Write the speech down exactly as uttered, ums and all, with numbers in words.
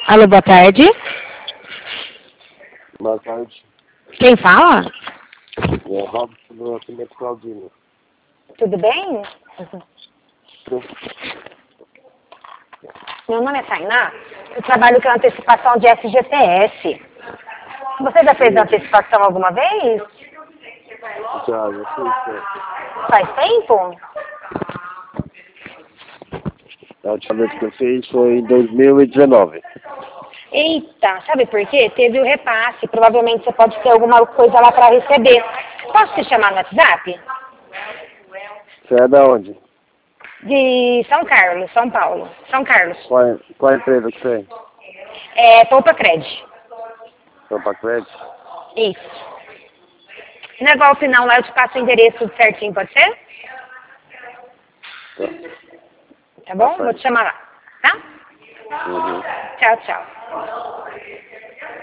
Alô, boa tarde. Boa tarde. Quem fala? É Robson do Nascimento Claudino. Tudo bem? Meu nome é Tainá. Eu trabalho com antecipação de S G P S. Você já fez antecipação alguma vez? Já, já fiz. É. Faz tempo? A última vez que eu fiz foi em dois mil e dezenove. Eita, sabe por quê? Teve o repasse. Provavelmente você pode ter alguma coisa lá para receber. Posso te chamar no WhatsApp? Você é da onde? De São Carlos, São Paulo. São Carlos. Qual, é- qual é a empresa que você é? É Poupa Cred. Sopa Crédito? Isso. Não é golpe não, lá eu te passo o endereço certinho, pode ser? Tá. Tá bom? Tá Vou te chamar lá, tá? Uhum. Tchau, tchau.